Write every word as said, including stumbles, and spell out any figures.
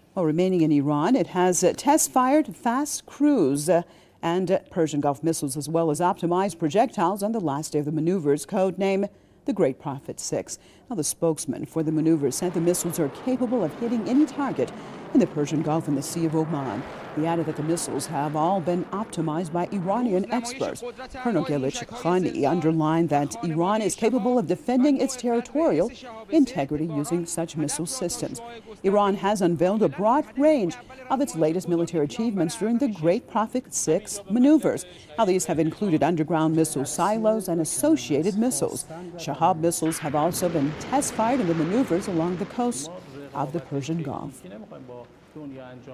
Well, remaining in Iran, it has uh, test-fired fast cruise uh, and uh, Persian Gulf missiles, as well as optimized projectiles on the last day of the maneuvers, codename the Great Prophet six. Now, the spokesman for the maneuvers said the missiles are capable of hitting any target in the Persian Gulf and the Sea of Oman. He added that the missiles have all been optimized by Iranian experts. Colonel Gelish Khani underlined that Iran is capable of defending its territorial integrity using such missile systems. Iran has unveiled a broad range of its latest military achievements during the Great Prophet six maneuvers. Now, these have included underground missile silos and associated missiles. Shahab missiles have also been test-fired in the maneuvers along the coast of the Persian Gulf.